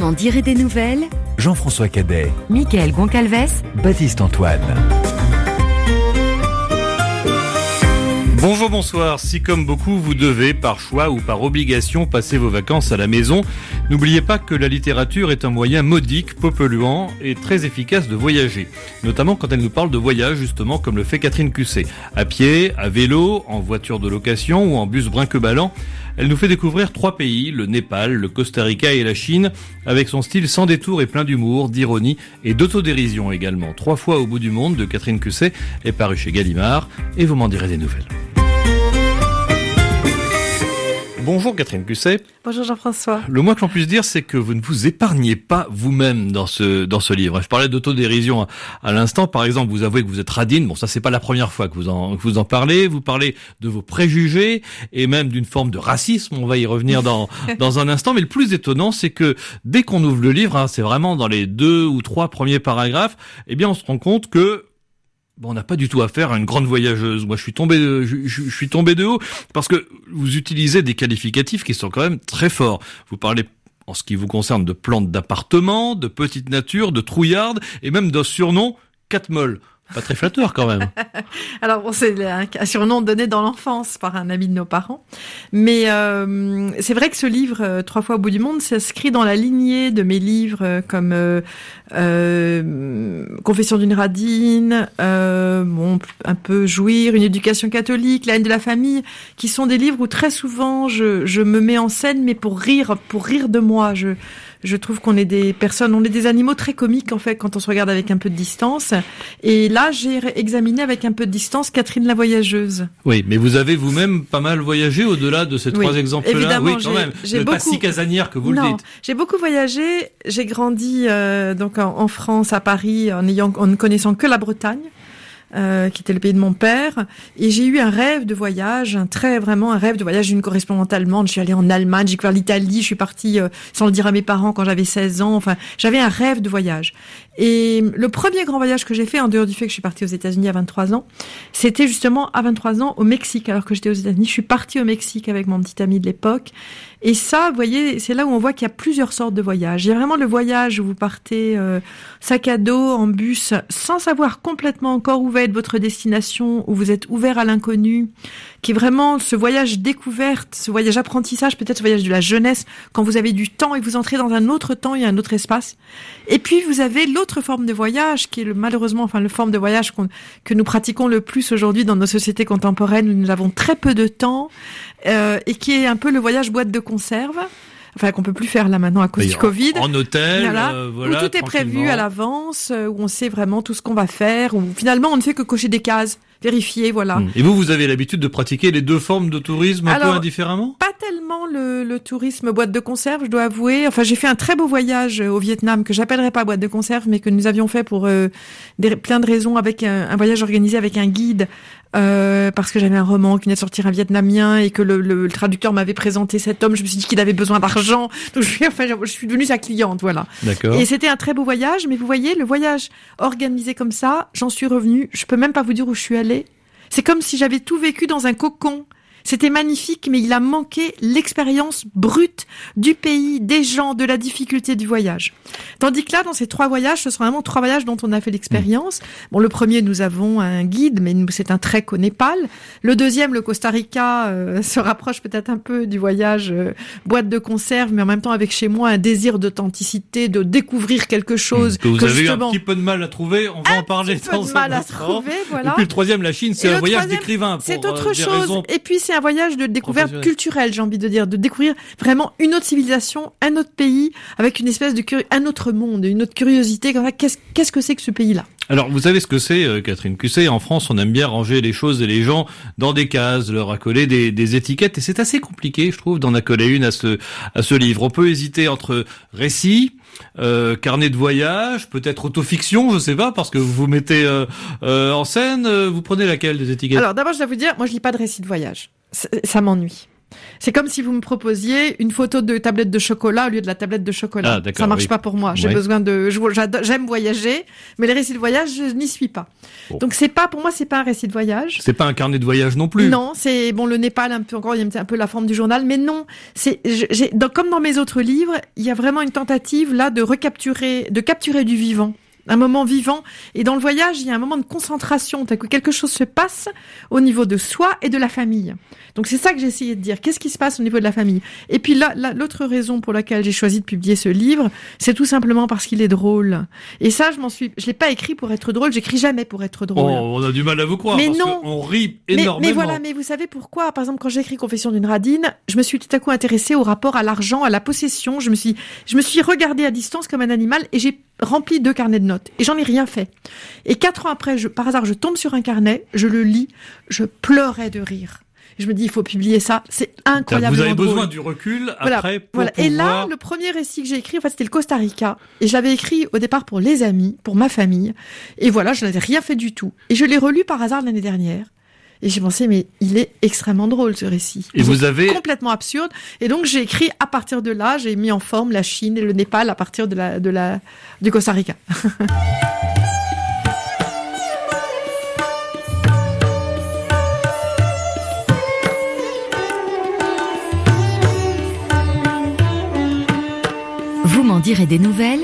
Vous m'en direz des nouvelles. Jean-François Cadet, Mickaël Goncalves, Baptiste Antoine. Bonjour, bonsoir. Si comme beaucoup vous devez, par choix ou par obligation, passer vos vacances à la maison, n'oubliez pas que la littérature est un moyen modique, peu polluant et très efficace de voyager. Notamment quand elle nous parle de voyage, justement, comme le fait Catherine Cusset. À pied, à vélo, en voiture de location ou en bus brinque-ballant, elle nous fait découvrir 3 pays, le Népal, le Costa Rica et la Chine, avec son style sans détour et plein d'humour, d'ironie et d'autodérision également. 3 fois au bout du monde de Catherine Cusset est paru chez Gallimard et vous m'en direz des nouvelles. Bonjour Catherine Cusset. Bonjour Jean-François. Le moins que l'on puisse dire, c'est que vous ne vous épargnez pas vous-même dans ce livre. Je parlais d'autodérision à l'instant. Par exemple, vous avouez que vous êtes radine. Bon, ça c'est pas la première fois que vous en parlez. Vous parlez de vos préjugés et même d'une forme de racisme. On va y revenir dans un instant. Mais le plus étonnant, c'est que dès qu'on ouvre le livre, c'est vraiment dans les 2 ou 3 premiers paragraphes, eh bien on se rend compte que on n'a pas du tout affaire à une grande voyageuse. Moi, je suis tombé de haut parce que vous utilisez des qualificatifs qui sont quand même très forts. Vous parlez, en ce qui vous concerne, de plantes d'appartement, de petite nature, de trouillarde et même d'un surnom Catmolle. Pas très flatteur quand même. Alors bon, c'est un surnom donné dans l'enfance par un ami de nos parents. Mais c'est vrai que ce livre, 3 fois au bout du monde, s'inscrit dans la lignée de mes livres comme Confession d'une radine, un peu Jouir, Une éducation catholique, La haine de la famille, qui sont des livres où très souvent je me mets en scène, mais pour rire de moi. Je trouve qu'on est des personnes, on est des animaux très comiques en fait quand on se regarde avec un peu de distance. Et là, j'ai examiné avec un peu de distance Catherine la voyageuse. Oui, mais vous avez vous-même pas mal voyagé au-delà de ces 3 exemples-là. Évidemment, oui, quand même. Vous n'êtes pas si casanière que vous le dites. J'ai beaucoup voyagé. J'ai grandi donc en France, à Paris, en ne connaissant que la Bretagne. Qui était le pays de mon père, et j'ai eu un rêve de voyage, un rêve de voyage d'une correspondante allemande. Je suis allée en Allemagne, j'ai découvert l'Italie, je suis partie sans le dire à mes parents quand j'avais 16 ans. Enfin, j'avais un rêve de voyage. Et le premier grand voyage que j'ai fait, en dehors du fait que je suis partie aux États-Unis à 23 ans, c'était justement à 23 ans au Mexique. Alors que j'étais aux États-Unis, je suis partie au Mexique avec mon petit ami de l'époque. Et ça, vous voyez, c'est là où on voit qu'il y a plusieurs sortes de voyages. Il y a vraiment le voyage où vous partez sac à dos, en bus, sans savoir complètement encore où va être votre destination, où vous êtes ouvert à l'inconnu, qui est vraiment ce voyage découverte, ce voyage apprentissage, peut-être ce voyage de la jeunesse, quand vous avez du temps et vous entrez dans un autre temps et un autre espace. Et puis vous avez l'autre forme de voyage, qui est malheureusement le forme de voyage que nous pratiquons le plus aujourd'hui dans nos sociétés contemporaines, où nous avons très peu de temps, et qui est un peu le voyage boîte de conserve. Enfin, qu'on peut plus faire là maintenant à cause du Covid. En hôtel, où tout est prévu à l'avance, où on sait vraiment tout ce qu'on va faire, où finalement on ne fait que cocher des cases, vérifier, voilà. Et vous avez l'habitude de pratiquer les 2 formes de tourisme peu indifféremment ? Pas tellement le tourisme boîte de conserve, je dois avouer. Enfin, j'ai fait un très beau voyage au Vietnam que j'appellerais pas boîte de conserve, mais que nous avions fait pour plein de raisons, avec un voyage organisé avec un guide. Parce que j'avais un roman qui venait de sortir, un vietnamien, et que le traducteur m'avait présenté cet homme. Je me suis dit qu'il avait besoin d'argent, donc je suis devenue sa cliente, voilà. D'accord. Et c'était un très beau voyage, mais vous voyez, le voyage organisé comme ça, j'en suis revenue, je peux même pas vous dire où je suis allée. C'est comme si j'avais tout vécu dans un cocon. C'était magnifique, mais il a manqué l'expérience brute du pays, des gens, de la difficulté du voyage. Tandis que là, dans ces 3 voyages, ce sont vraiment 3 voyages dont on a fait l'expérience. Bon, le premier, nous avons un guide, mais c'est un trek au Népal. Le deuxième, le Costa Rica, se rapproche peut-être un peu du voyage boîte de conserve, mais en même temps avec chez moi un désir d'authenticité, de découvrir quelque chose. Que vous avez eu un petit peu de mal à trouver, on va en parler dans un instant. Un petit peu de mal à trouver, voilà. Et puis le troisième, la Chine, c'est un voyage d'écrivain. C'est autre chose. Et puis c'est un voyage de découverte culturelle, j'ai envie de dire, de découvrir vraiment une autre civilisation, un autre pays, avec une espèce de un autre monde, une autre curiosité. Qu'est-ce que c'est que ce pays-là ? Alors, vous savez ce que c'est, Catherine Cusset. En France, on aime bien ranger les choses et les gens dans des cases, leur accoler des étiquettes, et c'est assez compliqué, je trouve, d'en accoler une à ce livre. On peut hésiter entre récit, carnet de voyage, peut-être autofiction, je sais pas, parce que vous vous mettez en scène. Vous prenez laquelle des étiquettes ? Alors, d'abord, je dois vous dire, moi, je lis pas de récit de voyage. Ça m'ennuie. C'est comme si vous me proposiez une photo de tablette de chocolat au lieu de la tablette de chocolat. Ah, d'accord, ça marche oui. pas pour moi. J'ai Oui. besoin j'aime voyager, mais les récits de voyage, je n'y suis pas. Bon. Donc pour moi, c'est pas un récit de voyage. C'est pas un carnet de voyage non plus. Non, c'est le Népal un peu encore, il y a un peu la forme du journal, mais non, comme dans mes autres livres, il y a vraiment une tentative là de capturer du vivant. Un moment vivant. Et dans le voyage, il y a un moment de concentration. Que quelque chose se passe au niveau de soi et de la famille. Donc c'est ça que j'ai essayé de dire. Qu'est-ce qui se passe au niveau de la famille? Et puis là, l'autre raison pour laquelle j'ai choisi de publier ce livre, c'est tout simplement parce qu'il est drôle. Et ça, je l'ai pas écrit pour être drôle. J'écris jamais pour être drôle. Oh, on a du mal à vous croire. Mais parce non. qu'on rit énormément. Mais voilà, mais vous savez pourquoi? Par exemple, quand j'ai écrit Confession d'une radine, je me suis tout à coup intéressée au rapport à l'argent, à la possession. Je me suis regardée à distance comme un animal et j'ai rempli 2 carnets de notes. Et j'en ai rien fait. Et 4 ans après, par hasard, je tombe sur un carnet, je le lis, je pleurais de rire. Je me dis, il faut publier ça, c'est incroyablement Vous avez drôle. besoin du recul après pour pouvoir... Et là, le premier récit que j'ai écrit, en fait, c'était le Costa Rica. Et je l'avais écrit au départ pour les amis, pour ma famille. Et voilà, je n'avais rien fait du tout. Et je l'ai relu par hasard l'année dernière. Et j'ai pensé, mais il est extrêmement drôle, ce récit. Et vous avez... Complètement absurde. Et donc, j'ai écrit à partir de là, j'ai mis en forme la Chine et le Népal à partir du Costa Rica. Vous m'en direz des nouvelles?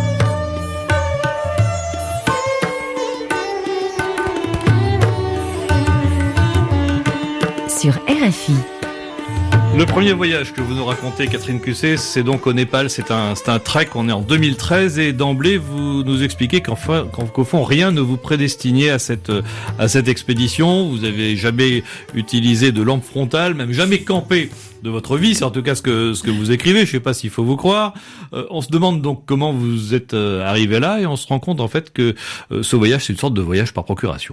Sur RFI. Le premier voyage que vous nous racontez, Catherine Cusset, c'est donc au Népal. C'est un trek. On est en 2013 et d'emblée vous nous expliquez qu'au fond rien ne vous prédestinait à cette expédition. Vous avez jamais utilisé de lampe frontale, même jamais campé de votre vie. C'est en tout cas ce que vous écrivez. Je sais pas s'il faut vous croire. On se demande donc comment vous êtes arrivé là et on se rend compte en fait que ce voyage c'est une sorte de voyage par procuration.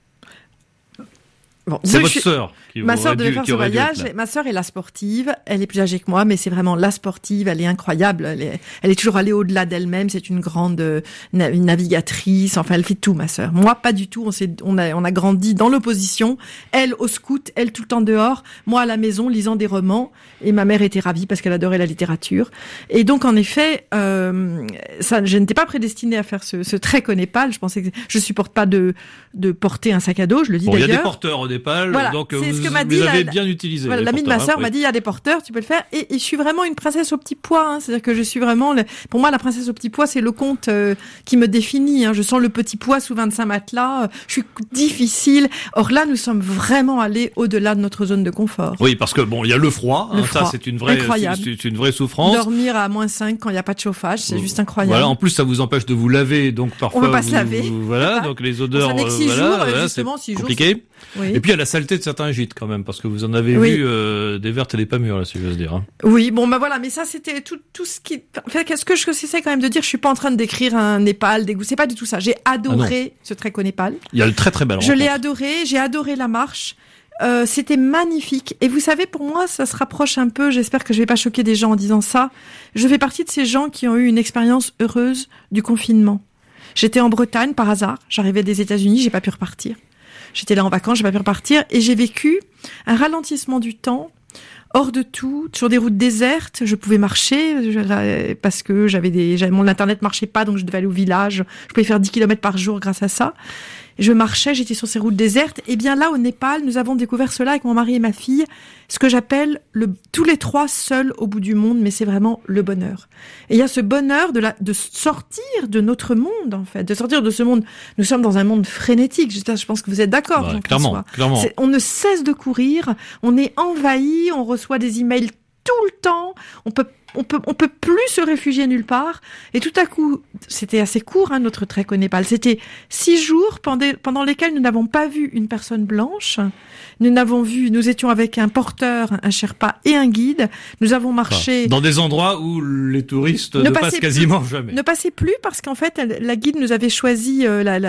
Bon, c'est votre sœur qui ma sœur devait faire ce voyage. Là. Ma sœur est la sportive. Elle est plus âgée que moi, mais c'est vraiment la sportive. Elle est incroyable. Elle est toujours allée au-delà d'elle-même. C'est une grande une navigatrice. Enfin, elle fait tout, ma sœur. Moi, pas du tout. On a grandi dans l'opposition. Elle au scout, elle tout le temps dehors. Moi à la maison, lisant des romans. Et ma mère était ravie parce qu'elle adorait la littérature. Et donc, en effet, je n'étais pas prédestinée à faire ce trek au Népal. Je pensais que je supporte pas de porter un sac à dos. Je le dis d'ailleurs. Il y a des porteurs au Népal, voilà, donc c'est vous, ce que m'a dit vous avez bien utilisé. Voilà, l'amie de ma sœur m'a dit, il y a des porteurs, tu peux le faire. Et je suis vraiment une princesse au petit pois. Hein. C'est-à-dire que je suis vraiment... Pour moi, la princesse au petit pois, c'est le conte qui me définit. Hein. Je sens le petit pois sous 25 matelas. Je suis difficile. Or là, nous sommes vraiment allés au-delà de notre zone de confort. Oui, parce que bon, il y a le froid. Ça, c'est une vraie souffrance. Dormir à -5 quand il n'y a pas de chauffage, c'est juste incroyable. Voilà. En plus, ça vous empêche de vous laver, donc parfois. On ne peut pas se laver. Voilà. Donc les odeurs. Ça n'est que 6 jours, justement, 6 jours. Compliqué. Oui. Et puis il y a la saleté de certains gîtes quand même, parce que vous en avez vu des vertes et des pas mûres là, si j'ose dire. Hein. Oui, bon bah voilà, mais ça c'était tout ce qui. En fait, ce que j'essaie quand même de dire, je suis pas en train de décrire un Népal, c'est pas du tout ça. J'ai adoré ce trek au Népal. Il y a le très belle rencontre. Je l'ai adoré, j'ai adoré la marche. C'était magnifique. Et vous savez, pour moi, ça se rapproche un peu. J'espère que je vais pas choquer des gens en disant ça. Je fais partie de ces gens qui ont eu une expérience heureuse du confinement. J'étais en Bretagne par hasard. J'arrivais des États-Unis, j'ai pas pu repartir. J'étais là en vacances, j'ai pas pu repartir et j'ai vécu un ralentissement du temps, hors de tout, sur des routes désertes. Je pouvais marcher parce que mon internet marchait pas, donc je devais aller au village. Je pouvais faire 10 km par jour grâce à ça. Je marchais, j'étais sur ces routes désertes. Et bien là, au Népal, nous avons découvert cela avec mon mari et ma fille, ce que j'appelle tous les 3 seuls au bout du monde, mais c'est vraiment le bonheur. Et il y a ce bonheur de sortir de notre monde, en fait, de sortir de ce monde. Nous sommes dans un monde frénétique. Je pense que vous êtes d'accord, ouais, Jean-François. Clairement. On ne cesse de courir, on est envahi, on reçoit des emails tout le temps, on peut plus se réfugier nulle part. Et tout à coup, c'était assez court, hein, notre trek au Népal. C'était 6 jours pendant lesquels nous n'avons pas vu une personne blanche. Nous étions avec un porteur, un Sherpa et un guide. Nous avons marché dans des endroits où les touristes ne passent quasiment jamais. Ne passaient plus parce qu'en fait, la guide nous avait choisi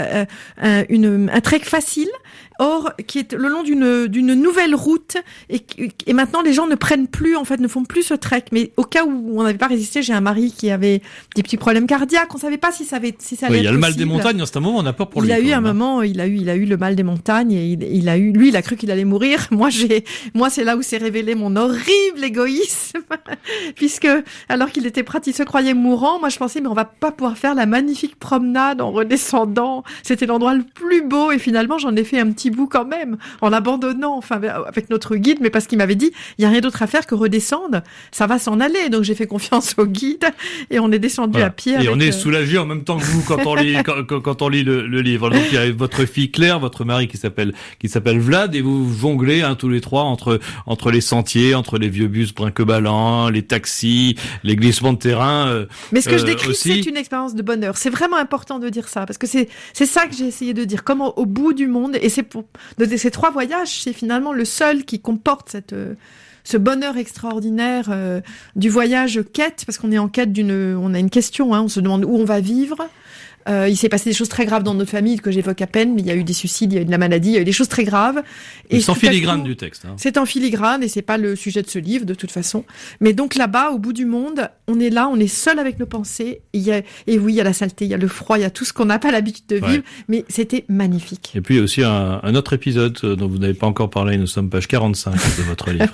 un trek facile. Or, qui est le long d'une nouvelle route et maintenant les gens ne font plus ce trek. Mais au cas où où on n'avait pas résisté. J'ai un mari qui avait des petits problèmes cardiaques. On savait pas si ça allait il y a le mal des montagnes. C'est un moment, on a peur pour lui. Il a eu un moment, il a eu le mal des montagnes et il a cru qu'il allait mourir. Moi, c'est là où s'est révélé mon horrible égoïsme, puisque alors qu'il était prêt, il se croyait mourant. Moi, je pensais, mais on va pas pouvoir faire la magnifique promenade en redescendant. C'était l'endroit le plus beau et finalement, j'en ai fait un petit bout quand même, en abandonnant, enfin, avec notre guide, mais parce qu'il m'avait dit, il y a rien d'autre à faire que redescendre. Ça va s'en aller. Donc, j'ai fait confiance au guide et on est descendu à pied. Et on est soulagé en même temps que vous quand on lit, quand on lit le livre. Donc, il y a votre fille Claire, votre mari qui s'appelle Vlad, et vous jonglez, tous les trois entre les sentiers, entre les vieux bus brinque-ballants, les taxis, les glissements de terrain. Mais ce que je décris, aussi, c'est une expérience de bonheur. C'est vraiment important de dire ça, parce que c'est ça que j'ai essayé de dire. Comment au bout du monde, et c'est de ces 3 voyages, c'est finalement le seul qui comporte ce bonheur extraordinaire du voyage quête, parce qu'on est en quête on a une question, on se demande où on va vivre. Il s'est passé des choses très graves dans notre famille que j'évoque à peine, mais il y a eu des suicides, il y a eu de la maladie, il y a eu des choses très graves. Et c'est en filigrane du texte. C'est en filigrane et c'est pas le sujet de ce livre de toute façon. Mais donc là-bas, au bout du monde, on est là, on est seul avec nos pensées. Et oui, il y a la saleté, il y a le froid, il y a tout ce qu'on n'a pas l'habitude de vivre, mais c'était magnifique. Et puis il y a aussi un autre épisode dont vous n'avez pas encore parlé, nous sommes page 45 de votre livre.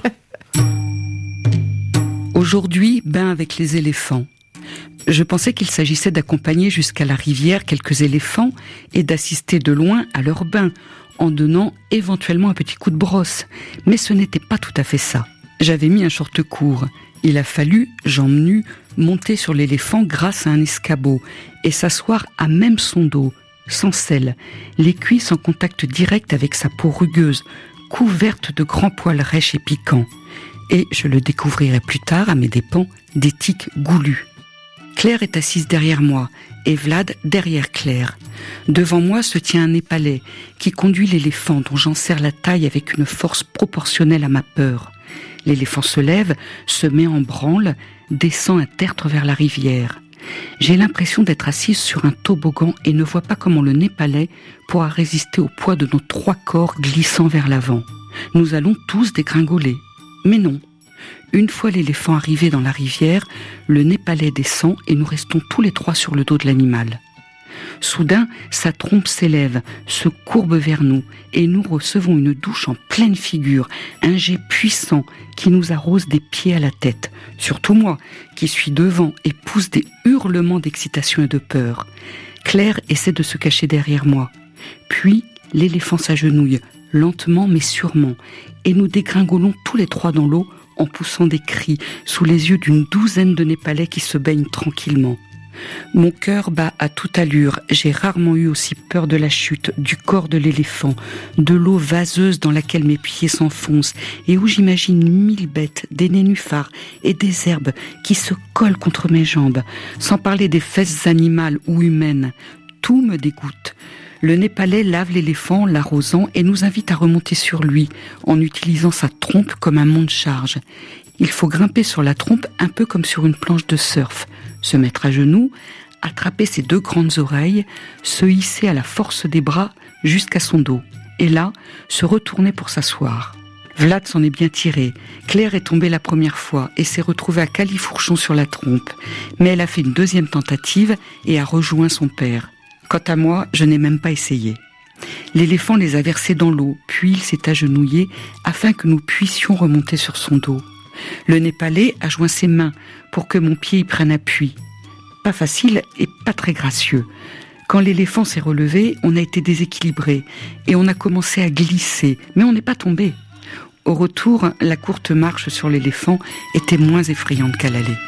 Aujourd'hui, bain avec les éléphants. Je pensais qu'il s'agissait d'accompagner jusqu'à la rivière quelques éléphants et d'assister de loin à leur bain, en donnant éventuellement un petit coup de brosse. Mais ce n'était pas tout à fait ça. J'avais mis un short court. Il a fallu, jambes nues, monter sur l'éléphant grâce à un escabeau et s'asseoir à même son dos, sans selle, les cuisses en contact direct avec sa peau rugueuse, couverte de grands poils rêches et piquants. Et je le découvrirai plus tard à mes dépens, des tiques goulues. Claire est assise derrière moi et Vlad derrière Claire. Devant moi se tient un Népalais qui conduit l'éléphant dont j'enserre la taille avec une force proportionnelle à ma peur. L'éléphant se lève, se met en branle, descend un tertre vers la rivière. J'ai l'impression d'être assise sur un toboggan et ne vois pas comment le Népalais pourra résister au poids de nos 3 corps glissant vers l'avant. Nous allons tous dégringoler. Mais non. Une fois l'éléphant arrivé dans la rivière, le Népalais descend et nous restons tous les 3 sur le dos de l'animal. Soudain, sa trompe s'élève, se courbe vers nous et nous recevons une douche en pleine figure, un jet puissant qui nous arrose des pieds à la tête. Surtout moi, qui suis devant et pousse des hurlements d'excitation et de peur. Claire essaie de se cacher derrière moi. Puis, l'éléphant s'agenouille, lentement mais sûrement, et nous dégringolons tous les 3 dans l'eau en poussant des cris sous les yeux d'une douzaine de Népalais qui se baignent tranquillement. Mon cœur bat à toute allure. J'ai rarement eu aussi peur de la chute, du corps de l'éléphant, de l'eau vaseuse dans laquelle mes pieds s'enfoncent et où j'imagine 1000 bêtes, des nénuphars et des herbes qui se collent contre mes jambes, sans parler des fesses animales ou humaines. Tout me dégoûte. Le Népalais lave l'éléphant, l'arrosant, et nous invite à remonter sur lui, en utilisant sa trompe comme un monte-charge. Il faut grimper sur la trompe un peu comme sur une planche de surf, se mettre à genoux, attraper ses 2 grandes oreilles, se hisser à la force des bras jusqu'à son dos, et là, se retourner pour s'asseoir. Vlad s'en est bien tiré. Claire est tombée la première fois et s'est retrouvée à califourchon sur la trompe, mais elle a fait une 2e tentative et a rejoint son père. Quant à moi, je n'ai même pas essayé. L'éléphant les a versés dans l'eau, puis il s'est agenouillé afin que nous puissions remonter sur son dos. Le Népalais a joint ses mains pour que mon pied y prenne appui. Pas facile et pas très gracieux. Quand l'éléphant s'est relevé, on a été déséquilibré et on a commencé à glisser, mais on n'est pas tombé. Au retour, la courte marche sur l'éléphant était moins effrayante qu'à l'aller.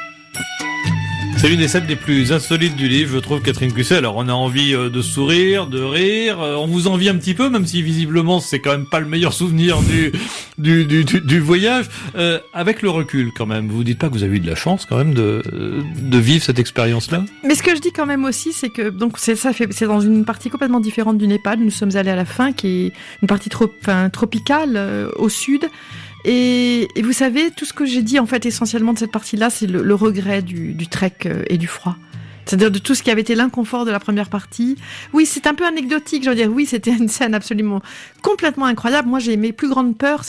C'est l'une des scènes les plus insolites du livre, je trouve, Catherine Cusset. Alors, on a envie de sourire, de rire. On vous envie un petit peu, même si visiblement c'est quand même pas le meilleur souvenir du voyage. Avec le recul, quand même, vous dites pas que vous avez eu de la chance, quand même, de vivre cette expérience-là? Mais ce que je dis quand même aussi, c'est que donc c'est dans une partie complètement différente du Népal. Nous sommes allés à la fin, qui est une partie tropicale au sud. Et vous savez, tout ce que j'ai dit en fait essentiellement de cette partie-là, c'est le regret du trek et du froid. C'est-à-dire de tout ce qui avait été l'inconfort de la première partie. Oui, c'est un peu anecdotique, je veux dire. Oui, c'était une scène absolument complètement incroyable. Moi, j'ai mes plus grandes peurs,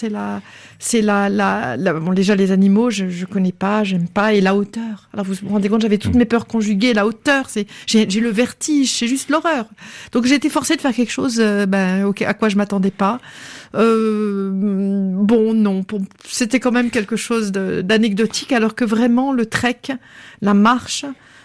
bon, déjà les animaux, je connais pas, j'aime pas, et la hauteur. Alors vous vous rendez compte, j'avais toutes mes peurs conjuguées. La hauteur, j'ai le vertige, c'est juste l'horreur. Donc j'ai été forcée de faire quelque chose, à quoi je m'attendais pas. C'était quand même quelque chose d'anecdotique, alors que vraiment le trek, la marche.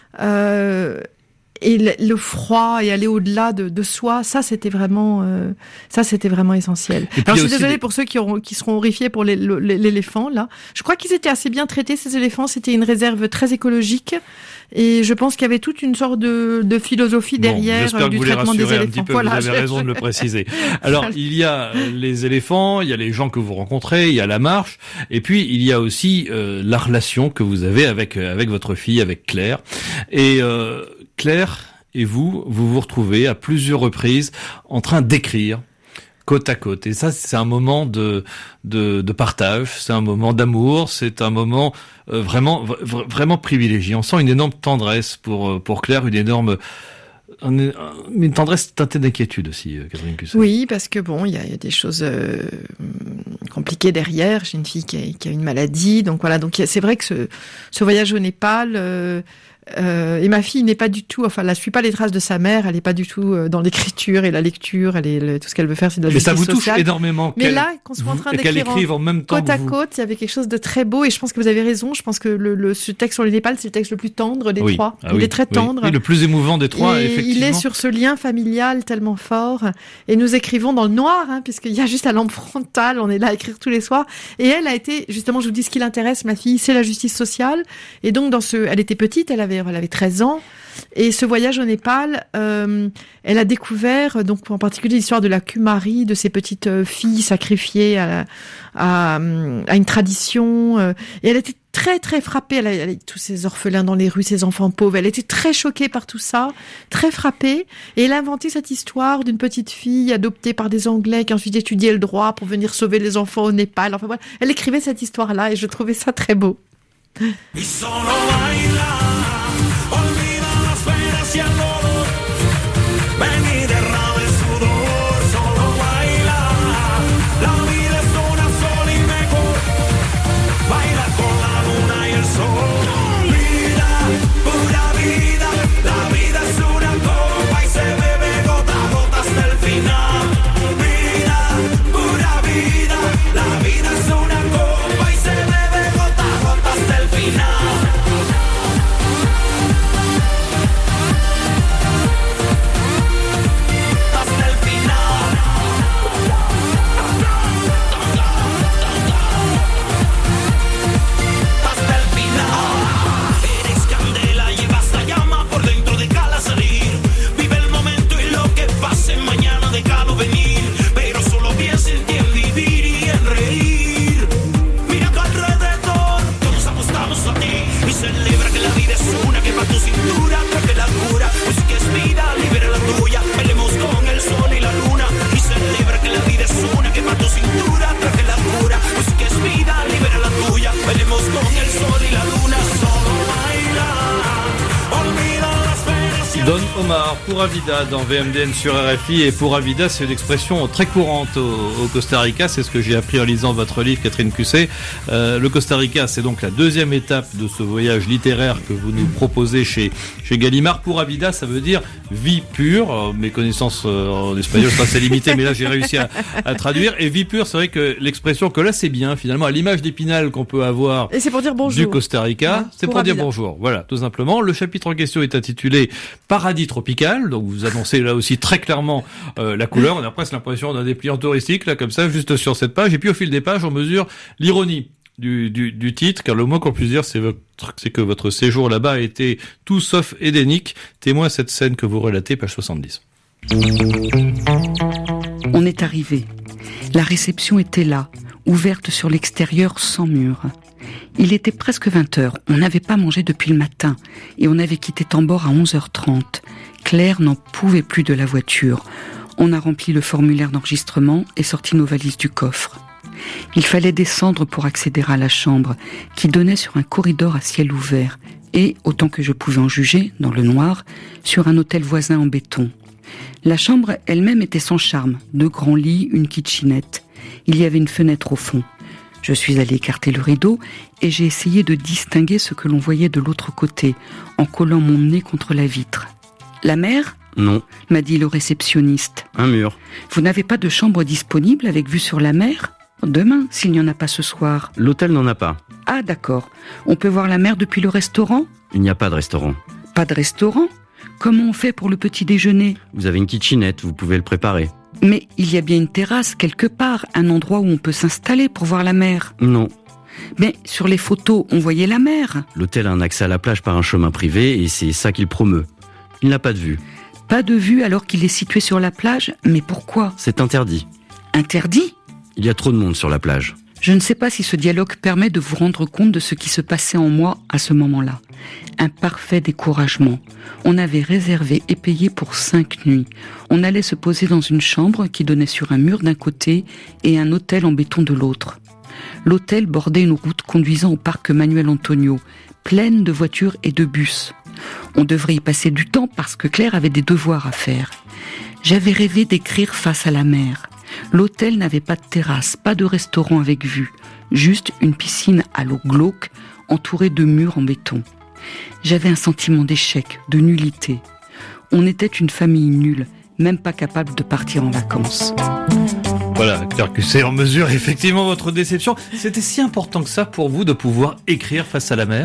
Et le froid et aller au-delà de soi, ça c'était vraiment essentiel. Alors je suis désolée pour ceux qui seront horrifiés pour l'éléphant là. Je crois qu'ils étaient assez bien traités, ces éléphants. C'était une réserve très écologique et je pense qu'il y avait toute une sorte de philosophie derrière du traitement des éléphants. Vous avez raison de le préciser. Alors il y a les éléphants, il y a les gens que vous rencontrez, il y a la marche, et puis il y a aussi la relation que vous avez avec votre fille, avec Claire. Et Claire et vous vous retrouvez à plusieurs reprises en train d'écrire côte à côte. Et ça, c'est un moment de partage, c'est un moment d'amour, c'est un moment vraiment privilégié. On sent une énorme tendresse pour Claire, une tendresse teintée d'inquiétude aussi, Catherine Cusset. Oui, parce que il y a des choses compliquées derrière. J'ai une fille qui a une maladie, donc voilà. Donc c'est vrai que ce voyage au Népal. Et ma fille n'est pas du tout, elle ne suit pas les traces de sa mère, elle n'est pas du tout dans l'écriture et la lecture, tout ce qu'elle veut faire, c'est de la justice sociale. Mais ça vous touche énormément. Mais là, qu'on soit en train d'écrire en même temps côte à côte, il y avait quelque chose de très beau, et je pense que vous avez raison. Je pense que ce texte sur le Népal, c'est le texte le plus tendre des trois. Il est très tendre. Oui, le plus émouvant des trois, et effectivement. Il est sur ce lien familial tellement fort. Et nous écrivons dans le noir, puisqu'il y a juste la lampe frontale, on est là à écrire tous les soirs. Et elle a été, justement, je vous dis ce qui l'intéresse, ma fille, c'est la justice sociale. Et donc, elle était petite, elle avait 13 ans. Et ce voyage au Népal, elle a découvert, donc en particulier l'histoire de la Kumari, de ces petites filles sacrifiées à une tradition. Et elle était très très frappée. Elle a tous ces orphelins dans les rues, ces enfants pauvres. Elle était très choquée par tout ça, très frappée. Et elle a inventé cette histoire d'une petite fille adoptée par des Anglais qui ensuite étudiait le droit pour venir sauver les enfants au Népal. Enfin voilà, elle écrivait cette histoire-là et je trouvais ça très beau. Don Omar, Pura Vida dans VMDN sur RFI. Et Pura Vida, c'est une expression très courante au Costa Rica. C'est ce que j'ai appris en lisant votre livre, Catherine Cusset. Le Costa Rica, c'est donc la deuxième étape de ce voyage littéraire que vous nous proposez chez Gallimard. Pura Vida, ça veut dire vie pure. Mes connaissances en espagnol sont assez limitées, mais là j'ai réussi à traduire. Et vie pure, c'est vrai que l'expression que là c'est bien finalement, à l'image d'Épinal qu'on peut avoir. Et c'est pour dire bonjour. Du Costa Rica, c'est pour dire bonjour. Voilà, tout simplement. Le chapitre en question est intitulé Paradis tropical, donc vous annoncez là aussi très clairement la couleur. On a presque l'impression d'un dépliant touristique là comme ça, juste sur cette page. Et puis au fil des pages, on mesure l'ironie du titre, car le moins qu'on puisse dire, c'est que votre séjour là-bas a été tout sauf édénique. Témoin cette scène que vous relatez, page 70. On est arrivé. La réception était là, ouverte sur l'extérieur sans mur. Il était presque 20h, on n'avait pas mangé depuis le matin et on avait quitté Tambor à 11h30. Claire n'en pouvait plus de la voiture. On a rempli le formulaire d'enregistrement et sorti nos valises du coffre. Il fallait descendre pour accéder à la chambre, qui donnait sur un corridor à ciel ouvert, et, autant que je pouvais en juger, dans le noir, sur un hôtel voisin en béton. La chambre elle-même était sans charme, 2 grands lits, une kitchenette. Il y avait une fenêtre au fond. Je suis allée écarter le rideau et j'ai essayé de distinguer ce que l'on voyait de l'autre côté, en collant mon nez contre la vitre. La mer ? Non. M'a dit le réceptionniste. Un mur. Vous n'avez pas de chambre disponible avec vue sur la mer ? Demain, s'il n'y en a pas ce soir. L'hôtel n'en a pas. Ah d'accord. On peut voir la mer depuis le restaurant ? Il n'y a pas de restaurant. Pas de restaurant ? Comment on fait pour le petit déjeuner ? Vous avez une kitchenette, vous pouvez le préparer. Mais il y a bien une terrasse quelque part, un endroit où on peut s'installer pour voir la mer. Non. Mais sur les photos, on voyait la mer. L'hôtel a un accès à la plage par un chemin privé et c'est ça qu'il promeut. Il n'a pas de vue. Pas de vue alors qu'il est situé sur la plage ? Mais pourquoi ? C'est interdit. Interdit ? Il y a trop de monde sur la plage. Je ne sais pas si ce dialogue permet de vous rendre compte de ce qui se passait en moi à ce moment-là. Un parfait découragement. On avait réservé et payé pour 5 nuits. On allait se poser dans une chambre qui donnait sur un mur d'un côté et un hôtel en béton de l'autre. L'hôtel bordait une route conduisant au parc Manuel Antonio, pleine de voitures et de bus. On devrait y passer du temps parce que Claire avait des devoirs à faire. J'avais rêvé d'écrire face à la mer. L'hôtel n'avait pas de terrasse, pas de restaurant avec vue, juste une piscine à l'eau glauque entourée de murs en béton. J'avais un sentiment d'échec, de nullité. On était une famille nulle, même pas capable de partir en vacances. Voilà, Claire Cusset en mesure effectivement votre déception. C'était si important que ça pour vous de pouvoir écrire face à la mer ?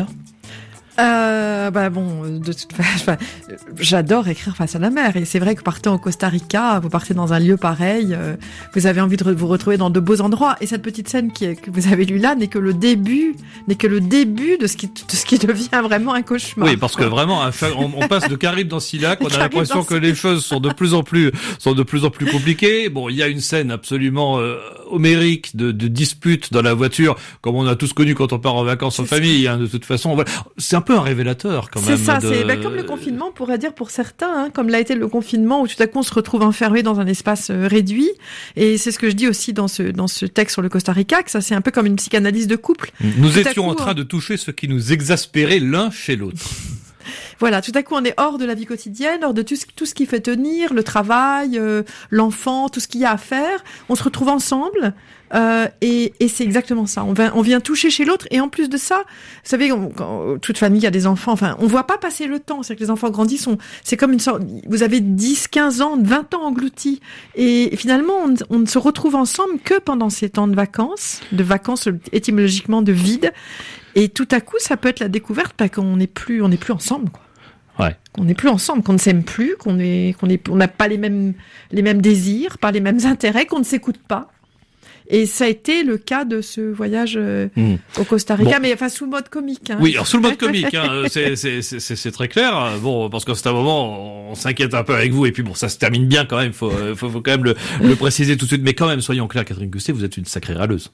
De toute façon, j'adore écrire face à la mer. Et c'est vrai que partant au Costa Rica, vous partez dans un lieu pareil, vous avez envie de vous retrouver dans de beaux endroits. Et cette petite scène que vous avez lue là n'est que le début de ce qui devient vraiment un cauchemar. Oui, parce que vraiment, on passe de Caraïbes dans Silac, on a l'impression que les choses sont de plus en plus compliquées. Bon, il y a une scène absolument homérique de dispute dans la voiture, comme on a tous connu quand on part en vacances en famille. Hein, de toute façon, voilà. C'est un peu un révélateur quand même. C'est ça, c'est comme le confinement, on pourrait dire pour certains, comme l'a été le confinement où tout à coup on se retrouve enfermé dans un espace réduit. Et c'est ce que je dis aussi dans ce texte sur le Costa Rica, que ça c'est un peu comme une psychanalyse de couple. Nous étions en train de toucher ce qui nous exaspérait l'un chez l'autre. Voilà, tout à coup on est hors de la vie quotidienne, hors de tout ce qui fait tenir, le travail, l'enfant, tout ce qu'il y a à faire. On se retrouve ensemble et c'est exactement ça. On vient toucher chez l'autre et en plus de ça, vous savez, toute famille a des enfants. Enfin, on voit pas passer le temps. C'est que les enfants grandissent. C'est comme une sorte. Vous avez 10, 15 ans, 20 ans engloutis et finalement on ne se retrouve ensemble que pendant ces temps de vacances étymologiquement de vide. Et tout à coup, ça peut être la découverte qu'on n'est plus ensemble, quoi. Ouais. Qu'on n'est plus ensemble, qu'on ne s'aime plus, on n'a pas les mêmes désirs, pas les mêmes intérêts, qu'on ne s'écoute pas. Et ça a été le cas de ce voyage au Costa Rica, mais enfin sous le mode comique. Hein. Oui, alors sous le mode comique, hein, c'est très clair. Bon, parce qu'à un moment, on s'inquiète un peu avec vous, et puis bon, ça se termine bien quand même. Faut quand même le préciser tout de suite. Mais quand même, soyons clairs, Catherine Cusset, vous êtes une sacrée râleuse.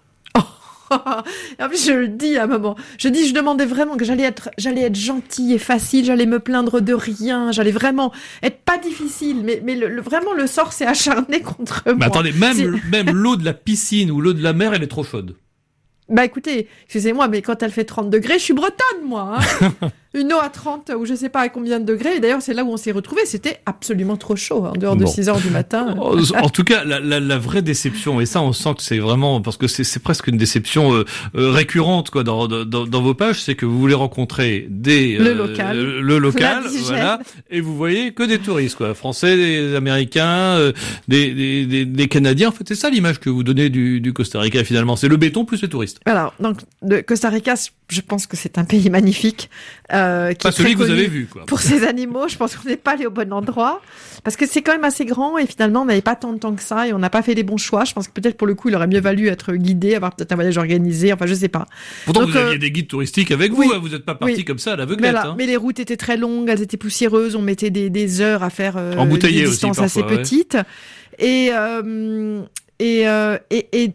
En plus, je le dis à un moment. Je demandais vraiment que j'allais être gentille et facile, j'allais me plaindre de rien, j'allais vraiment être pas difficile, mais vraiment le sort s'est acharné contre moi. Mais attendez, même l'eau de la piscine ou l'eau de la mer, elle est trop chaude. Bah écoutez, excusez-moi, mais quand elle fait 30 degrés, je suis bretonne, moi. Hein. Une eau à 30 ou je sais pas à combien de degrés. Et d'ailleurs, c'est là où on s'est retrouvés. C'était absolument trop chaud, en dehors de 6 heures du matin. En tout cas, la vraie déception, et ça, on sent que c'est vraiment, parce que c'est presque une déception récurrente, quoi, dans vos pages, c'est que vous voulez rencontrer le local, voilà, et vous voyez que des touristes, quoi, français, des Américains, des Canadiens. En fait, c'est ça l'image que vous donnez du Costa Rica, finalement. C'est le béton plus les touristes. Alors, donc, le Costa Rica, je pense que c'est un pays magnifique. Qui pas est celui très que vous connu avez vu, quoi. Pour ces animaux, je pense qu'on n'est pas allé au bon endroit. Parce que c'est quand même assez grand et finalement, on n'avait pas tant de temps que ça et on n'a pas fait les bons choix. Je pense que peut-être pour le coup, il aurait mieux valu être guidé, avoir peut-être un voyage organisé. Enfin, je sais pas. Pourtant, donc, vous aviez des guides touristiques avec vous. Oui, hein, vous n'êtes pas parti comme ça à l'aveuglette. Mais les routes étaient très longues, elles étaient poussiéreuses. On mettait des heures à faire embouteillé des distances aussi, parfois, assez petites. Et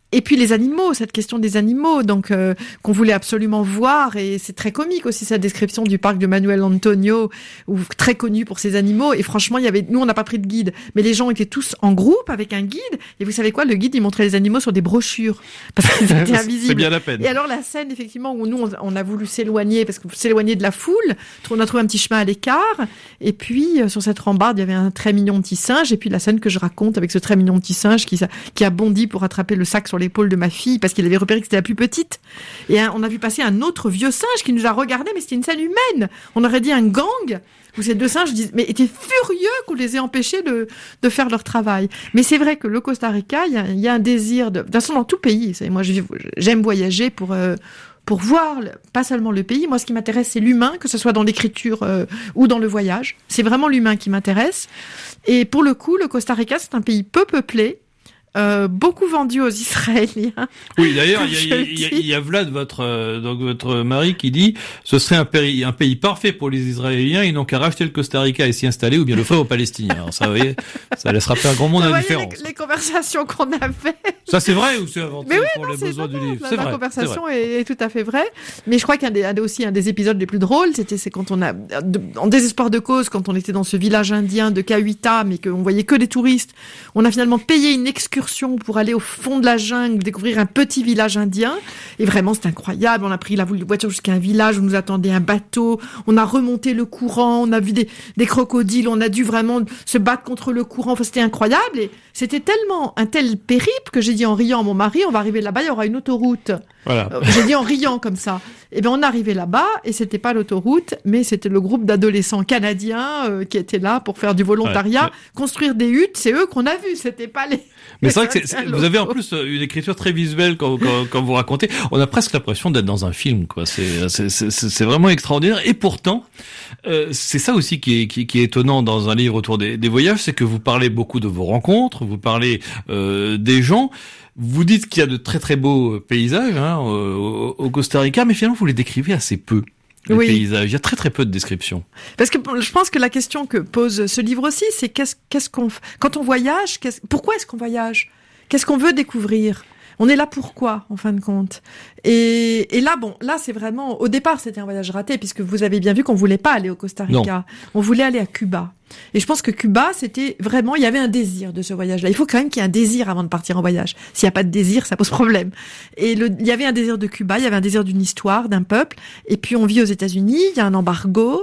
Et puis les animaux, cette question des animaux, donc qu'on voulait absolument voir, et c'est très comique aussi cette description du parc de Manuel Antonio, très connu pour ses animaux. Et franchement, nous on n'a pas pris de guide, mais les gens étaient tous en groupe avec un guide. Et vous savez quoi, le guide il montrait les animaux sur des brochures parce qu'ils étaient invisibles. C'est bien la peine. Et alors la scène effectivement où nous on a voulu s'éloigner parce que s'éloigner de la foule, on a trouvé un petit chemin à l'écart. Et puis sur cette rambarde il y avait un très mignon petit singe. Et puis la scène que je raconte avec ce très mignon petit singe qui a bondi pour attraper le sac sur l'épaule de ma fille parce qu'il avait repéré que c'était la plus petite. Et on a vu passer un autre vieux singe qui nous a regardé, mais c'était une scène humaine. On aurait dit un gang où ces deux singes étaient furieux qu'on les ait empêchés de faire leur travail. Mais c'est vrai que le Costa Rica, il y a un désir de toute façon dans tout pays. Moi, j'aime voyager pour voir, pas seulement le pays. Moi, ce qui m'intéresse, c'est l'humain, que ce soit dans l'écriture ou dans le voyage. C'est vraiment l'humain qui m'intéresse. Et pour le coup, le Costa Rica, c'est un pays peu peuplé. Beaucoup vendu aux Israéliens. Oui, d'ailleurs, il y a Vlad, votre mari, qui dit ce serait un pays parfait pour les Israéliens, ils n'ont qu'à racheter le Costa Rica et s'y installer, ou bien le faire aux Palestiniens. Alors ça, vous voyez, ça laissera pas un grand monde d'indifférence. Les conversations qu'on a fait. Ça, c'est vrai ou c'est inventé pour les besoins du livre? C'est vrai. La conversation est tout à fait vraie. Mais je crois qu'un des épisodes les plus drôles, c'est quand on en désespoir de cause, quand on était dans ce village indien de Cahuita, mais qu'on voyait que des touristes, on a finalement payé une excursion pour aller au fond de la jungle, découvrir un petit village indien. Et vraiment, c'est incroyable. On a pris la voiture jusqu'à un village où nous attendait un bateau. On a remonté le courant. On a vu des crocodiles. On a dû vraiment se battre contre le courant. Enfin, c'était incroyable. Et c'était tellement un tel périple que j'ai dit en riant à mon mari, on va arriver là-bas, il y aura une autoroute. Voilà. J'ai dit en riant comme ça. Et bien, on est arrivé là-bas et c'était pas l'autoroute, mais c'était le groupe d'adolescents canadiens qui étaient là pour faire du volontariat, construire des huttes. C'est eux qu'on a vus. C'était pas les... Mais c'est vrai que vous avez en plus une écriture très visuelle quand vous racontez. On a presque l'impression d'être dans un film, quoi. C'est vraiment extraordinaire. Et pourtant, c'est ça aussi qui est étonnant dans un livre autour des voyages, c'est que vous parlez beaucoup de vos rencontres, vous parlez des gens. Vous dites qu'il y a de très très beaux paysages au Costa Rica, mais finalement vous les décrivez assez peu. Les paysages, il y a très très peu de descriptions. Parce que je pense que la question que pose ce livre aussi, c'est qu'est-ce qu'on quand on voyage, pourquoi est-ce qu'on voyage? Qu'est-ce qu'on veut découvrir? On est là pourquoi, en fin de compte? Et là, c'est vraiment, au départ, c'était un voyage raté, puisque vous avez bien vu qu'on voulait pas aller au Costa Rica. Non. On voulait aller à Cuba. Et je pense que Cuba, c'était vraiment, il y avait un désir de ce voyage-là. Il faut quand même qu'il y ait un désir avant de partir en voyage. S'il n'y a pas de désir, ça pose problème. Et il y avait un désir de Cuba, il y avait un désir d'une histoire, d'un peuple. Et puis, on vit aux États-Unis, il y a un embargo.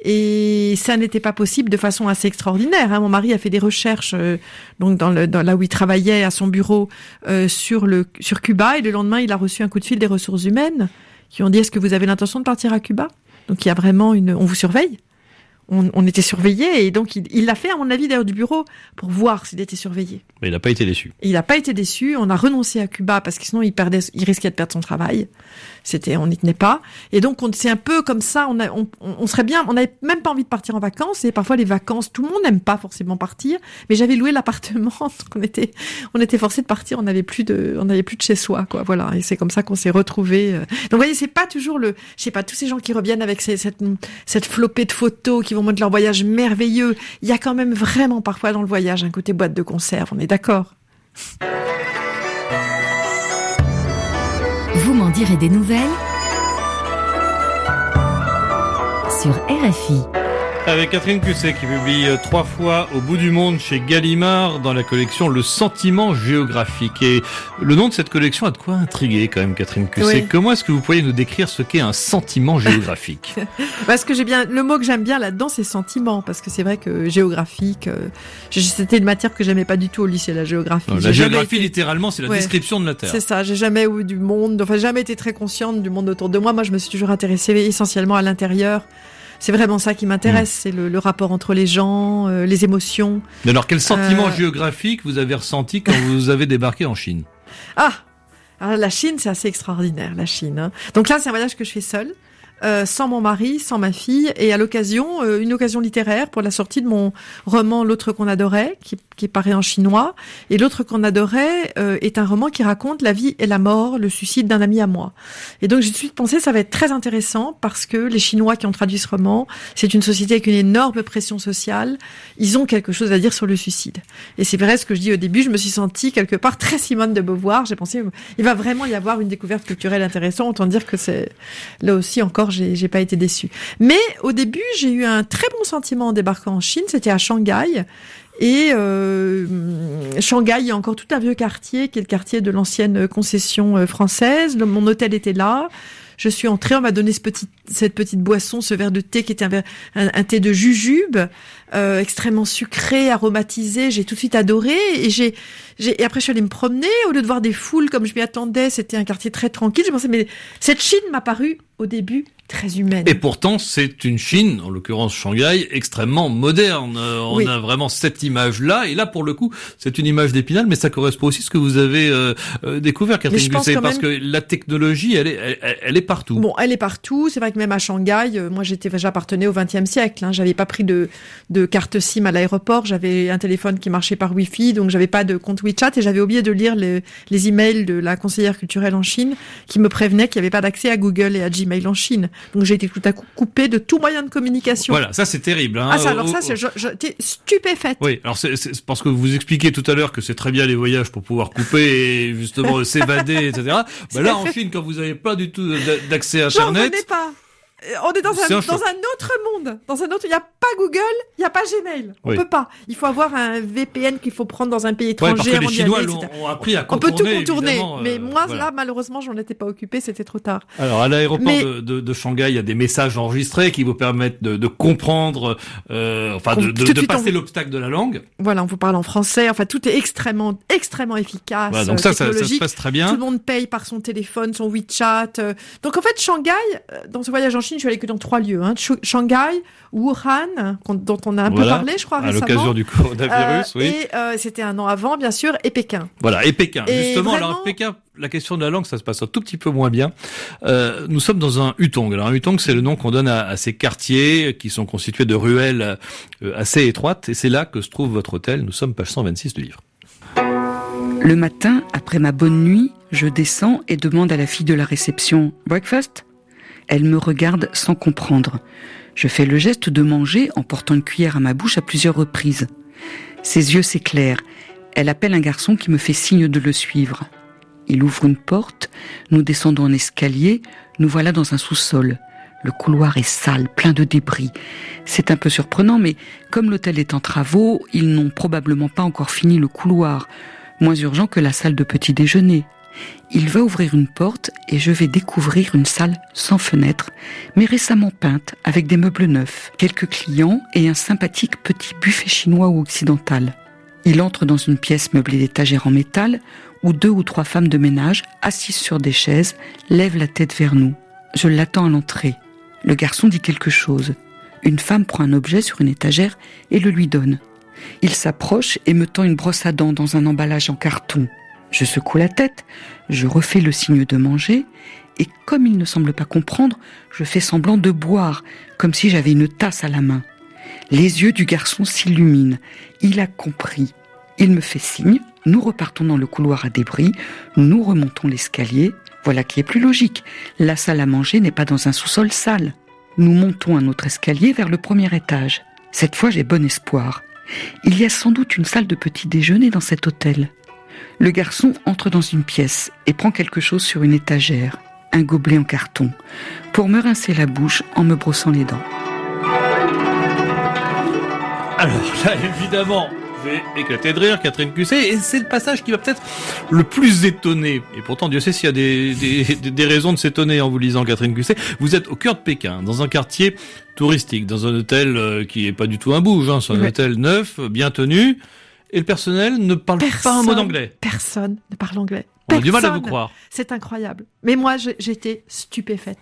Et ça n'était pas possible de façon assez extraordinaire. Mon mari a fait des recherches, donc dans là où il travaillait à son bureau, sur Cuba. Et le lendemain, il a reçu un coup de fil des ressources humaines qui ont dit: est-ce que vous avez l'intention de partir à Cuba? Donc il y a vraiment on vous surveille. On était surveillés, et donc il l'a fait, à mon avis, d'ailleurs, du bureau pour voir s'il était surveillé. Mais il n'a pas été déçu. Il n'a pas été déçu. On a renoncé à Cuba parce que sinon il risquait de perdre son travail. On n'y tenait pas. Et donc c'est un peu comme ça. On serait bien. On n'avait même pas envie de partir en vacances. Et parfois les vacances, tout le monde n'aime pas forcément partir. Mais j'avais loué l'appartement, donc on était forcé de partir. On n'avait plus de chez soi, quoi. Voilà. Et c'est comme ça qu'on s'est retrouvés. Donc vous voyez, c'est pas toujours je sais pas, tous ces gens qui reviennent avec cette flopée de photos, qui vont montrer leur voyage merveilleux. Il y a quand même vraiment parfois dans le voyage un côté boîte de conserve. On est d'accord. Vous m'en direz des nouvelles sur RFI. Avec Catherine Cusset qui publie 3 fois Au bout du monde chez Gallimard dans la collection Le Sentiment Géographique. Et le nom de cette collection a de quoi intriguer quand même, Catherine Cusset. Oui. Comment est-ce que vous pourriez nous décrire ce qu'est un sentiment géographique? Parce que le mot que j'aime bien là-dedans, c'est sentiment, parce que c'est vrai que géographique, c'était une matière que j'aimais pas du tout au lycée, la géographie. La géographie, littéralement, c'est la description de la Terre. C'est ça. J'ai jamais eu du monde, jamais été très consciente du monde autour de moi. Moi, je me suis toujours intéressée essentiellement à l'intérieur. C'est vraiment ça qui m'intéresse, c'est le rapport entre les gens, les émotions. Mais alors, quel sentiment géographique vous avez ressenti quand vous avez débarqué en Chine? Alors la Chine, c'est assez extraordinaire, la Chine. Donc là, c'est un voyage que je fais seule. sans mon mari, sans ma fille, et à l'occasion, une occasion littéraire pour la sortie de mon roman L'autre qu'on adorait, qui paraît en chinois. Et L'autre qu'on adorait est un roman qui raconte la vie et la mort, le suicide d'un ami à moi. Et donc j'ai tout de suite pensé ça va être très intéressant parce que les Chinois qui ont traduit ce roman, c'est une société avec une énorme pression sociale. Ils ont quelque chose à dire sur le suicide. Et c'est vrai ce que je dis au début, je me suis sentie quelque part très Simone de Beauvoir. J'ai pensé il va vraiment y avoir une découverte culturelle intéressante. Autant dire que c'est là aussi encore j'ai pas été déçue. Mais au début j'ai eu un très bon sentiment en débarquant en Chine. C'était à Shanghai. Et Shanghai, il y a encore tout un vieux quartier qui est le quartier de l'ancienne concession française. Mon hôtel était là. Je suis entrée, on m'a donné cette petite boisson, ce verre de thé qui était un thé de jujube, extrêmement sucré, aromatisé. J'ai tout de suite adoré. Et après, je suis allée me promener. Au lieu de voir des foules comme je m'y attendais, c'était un quartier très tranquille. Je pensais, mais cette Chine m'a paru au début très humaine. Et pourtant, c'est une Chine, en l'occurrence Shanghai, extrêmement moderne. On a vraiment cette image-là. Et là, pour le coup, c'est une image d'Épinal, mais ça correspond aussi à ce que vous avez découvert, Catherine Gusset, parce que la technologie, elle est partout. Bon, elle est partout. C'est vrai que même à Shanghai, moi, j'appartenais au XXe siècle. J'avais pas pris de carte SIM à l'aéroport. J'avais un téléphone qui marchait par Wi-Fi, donc j'avais pas de compte WeChat et j'avais oublié de lire les emails de la conseillère culturelle en Chine qui me prévenait qu'il n'y avait pas d'accès à Google et à Gmail en Chine. Donc j'ai été tout à coup coupée de tout moyen de communication. Voilà, ça c'est terrible. J'étais stupéfaite. Oui, alors c'est parce que vous expliquez tout à l'heure que c'est très bien les voyages pour pouvoir couper et justement s'évader, etc. Là en Chine, quand vous n'avez pas du tout d'accès à Internet... J'en revenais pas. On est dans un autre monde. Dans un autre, il n'y a pas Google, il n'y a pas Gmail. On peut pas. Il faut avoir un VPN qu'il faut prendre dans un pays étranger. Parce que les Chinois ont appris à contourner. On peut tout contourner. Mais moi, voilà. Là, malheureusement, j'en étais pas occupée, c'était trop tard. Alors, à l'aéroport de Shanghai, il y a des messages enregistrés qui vous permettent de comprendre, de passer l'obstacle de la langue. Voilà, on vous parle en français. Enfin, tout est extrêmement efficace. Voilà, donc ça se passe très bien. Tout le monde paye par son téléphone, son WeChat. Donc, en fait, Shanghai, dans ce voyage en Chine, je suis allée que dans 3 lieux. Shanghai, Wuhan, dont on a un peu parlé, je crois, récemment. À l'occasion du coronavirus, oui. Et c'était un an avant, bien sûr, et Pékin. Voilà, et Pékin. Et justement, vraiment... alors Pékin, la question de la langue, ça se passe un tout petit peu moins bien. Nous sommes dans un hutong. Alors un hutong, c'est le nom qu'on donne à ces quartiers qui sont constitués de ruelles assez étroites. Et c'est là que se trouve votre hôtel. Nous sommes page 126 du livre. Le matin, après ma bonne nuit, je descends et demande à la fille de la réception « Breakfast ?» Elle me regarde sans comprendre. Je fais le geste de manger en portant une cuillère à ma bouche à plusieurs reprises. Ses yeux s'éclairent. Elle appelle un garçon qui me fait signe de le suivre. Il ouvre une porte, nous descendons un escalier, nous voilà dans un sous-sol. Le couloir est sale, plein de débris. C'est un peu surprenant, mais comme l'hôtel est en travaux, ils n'ont probablement pas encore fini le couloir. Moins urgent que la salle de petit déjeuner. Il va ouvrir une porte et je vais découvrir une salle sans fenêtre, mais récemment peinte avec des meubles neufs, quelques clients et un sympathique petit buffet chinois ou occidental. Il entre dans une pièce meublée d'étagères en métal où 2 ou 3 femmes de ménage, assises sur des chaises, lèvent la tête vers nous. Je l'attends à l'entrée. Le garçon dit quelque chose. Une femme prend un objet sur une étagère et le lui donne. Il s'approche et me tend une brosse à dents dans un emballage en carton. Je secoue la tête, je refais le signe de manger, et comme il ne semble pas comprendre, je fais semblant de boire, comme si j'avais une tasse à la main. Les yeux du garçon s'illuminent. Il a compris. Il me fait signe, nous repartons dans le couloir à débris, nous remontons l'escalier. Voilà qui est plus logique. La salle à manger n'est pas dans un sous-sol sale. Nous montons un autre escalier vers le premier étage. Cette fois, j'ai bon espoir. Il y a sans doute une salle de petit déjeuner dans cet hôtel. Le garçon entre dans une pièce et prend quelque chose sur une étagère, un gobelet en carton, pour me rincer la bouche en me brossant les dents. Alors là, évidemment, je vais éclater de rire, Catherine Gusset, et c'est le passage qui va peut-être le plus étonner. Et pourtant, Dieu sait s'il y a des raisons de s'étonner en vous lisant, Catherine Gusset. Vous êtes au cœur de Pékin, dans un quartier touristique, dans un hôtel qui est pas du tout un bouge, c'est un hôtel neuf, bien tenu. Et le personnel ne parle pas un mot d'anglais. Personne ne parle anglais. On a du mal à vous croire. C'est incroyable. Mais moi, j'étais stupéfaite.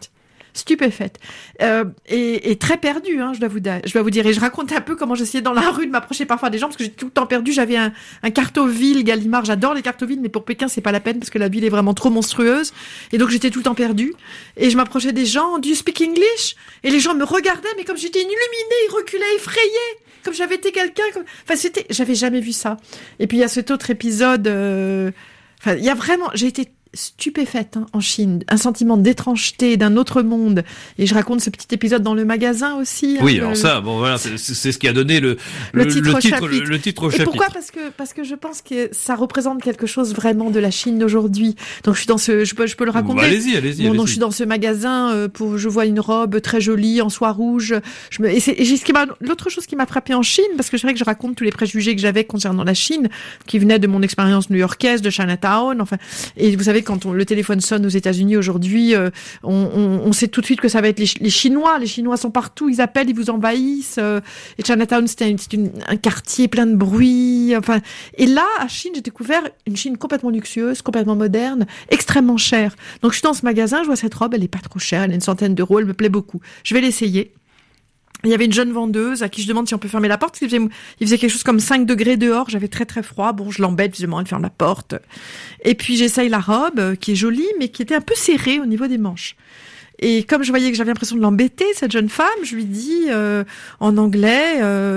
stupéfaite, et très perdue, hein, je dois vous dire. Et je raconte un peu comment j'essayais dans la rue de m'approcher parfois des gens, parce que j'étais tout le temps perdue. J'avais un Cartoville Gallimard, j'adore les Cartoville, mais pour Pékin, c'est pas la peine, parce que la ville est vraiment trop monstrueuse. Et donc, j'étais tout le temps perdue. Et je m'approchais des gens, do you speak English? Et les gens me regardaient, mais comme j'étais illuminée, ils reculaient, effrayés. Comme j'avais été quelqu'un, j'avais jamais vu ça. Et puis, il y a cet autre épisode, il y a vraiment, j'ai été stupéfaite en Chine, un sentiment d'étrangeté, d'un autre monde. Et je raconte ce petit épisode dans le magasin aussi. Oui, alors ça, bon voilà, c'est ce qui a donné le titre au chapitre. Et pourquoi? Parce que je pense que ça représente quelque chose vraiment de la Chine d'aujourd'hui. Donc je suis dans je peux le raconter. Bah, allez-y. Donc je suis dans ce magasin, je vois une robe très jolie en soie rouge. L'autre chose qui m'a frappée en Chine, parce que c'est vrai que je raconte tous les préjugés que j'avais concernant la Chine, qui venaient de mon expérience new-yorkaise, de Chinatown, enfin, et vous savez, quand le téléphone sonne aux États-Unis aujourd'hui, on sait tout de suite que ça va être les Chinois. Les Chinois sont partout, ils appellent, ils vous envahissent. Et Chinatown, c'était un quartier plein de bruit. Enfin, et là, à Chine, j'ai découvert une Chine complètement luxueuse, complètement moderne, extrêmement chère. Donc, je suis dans ce magasin, je vois cette robe, elle est pas trop chère, elle est une centaine d'euros, elle me plaît beaucoup. Je vais l'essayer. Il y avait une jeune vendeuse à qui je demande si on peut fermer la porte, parce qu'il faisait quelque chose comme 5 degrés dehors, j'avais très très froid. Bon, je l'embête, je demande de fermer la porte. Et puis j'essaye la robe, qui est jolie, mais qui était un peu serrée au niveau des manches. Et comme je voyais que j'avais l'impression de l'embêter, cette jeune femme, je lui dis en anglais,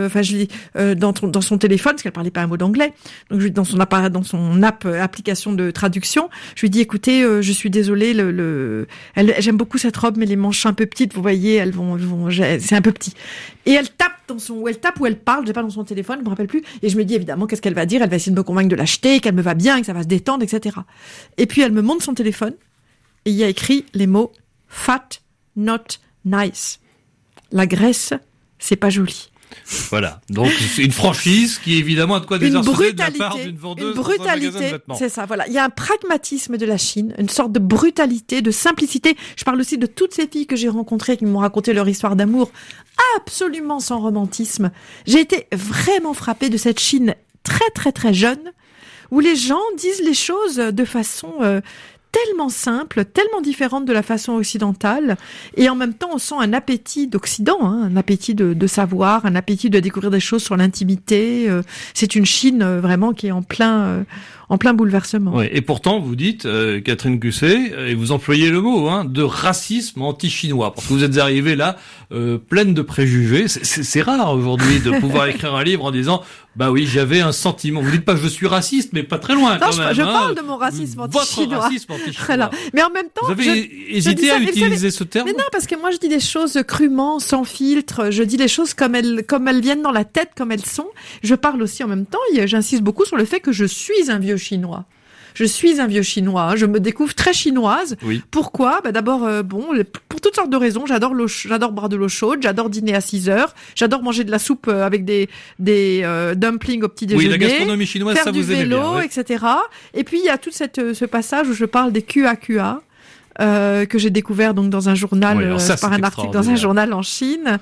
dans son téléphone, parce qu'elle parlait pas un mot d'anglais, donc je lui dis dans son application de traduction, je lui dis écoutez, je suis désolée, j'aime beaucoup cette robe, mais les manches sont un peu petites, vous voyez, c'est un peu petit. Et elle tape ou elle parle, j'ai pas dans son téléphone, je me rappelle plus, et je me dis évidemment qu'est-ce qu'elle va dire, elle va essayer de me convaincre de l'acheter, qu'elle me va bien, que ça va se détendre, etc. Et puis elle me montre son téléphone, et il y a écrit les mots fat, not nice. La graisse, c'est pas joli. Voilà. Donc, c'est une franchise qui, évidemment, a de quoi désarçonner de la part d'une vendeuse. Une brutalité. C'est ça, voilà. Il y a un pragmatisme de la Chine, une sorte de brutalité, de simplicité. Je parle aussi de toutes ces filles que j'ai rencontrées qui m'ont raconté leur histoire d'amour absolument sans romantisme. J'ai été vraiment frappée de cette Chine très, très, très jeune où les gens disent les choses de façon tellement simple, tellement différente de la façon occidentale, et en même temps on sent un appétit d'Occident, un appétit de savoir, un appétit de découvrir des choses sur l'intimité. C'est une Chine vraiment qui est en plein bouleversement. Oui, et pourtant vous dites, Catherine Cusset, et vous employez le mot, de racisme anti-chinois, parce que vous êtes arrivée là pleine de préjugés. C'est rare aujourd'hui de pouvoir écrire un livre en disant bah oui, j'avais un sentiment. Vous dites pas que je suis raciste, mais pas très loin. Non, quand même, je parle de mon racisme anti-chinois. Votre racisme anti-chinois. Voilà. Mais en même temps, vous avez hésité à utiliser ce terme. Mais non, parce que moi je dis des choses crûment, sans filtre. Je dis les choses comme elles viennent dans la tête, comme elles sont. Je parle aussi en même temps. J'insiste beaucoup sur le fait que je suis un vieux Chinois. Je suis un vieux Chinois, je me découvre très chinoise. Oui. Pourquoi ? D'abord, pour toutes sortes de raisons. J'adore boire de l'eau chaude, j'adore dîner à 6 heures, j'adore manger de la soupe avec des dumplings au petit déjeuner. Oui, la gastronomie chinoise, ça vous aimez bien. Faire du vélo, etc. Et puis il y a tout ce passage où je parle des QAQA. Que j'ai découvert donc dans un journal par un article dans un journal en Chine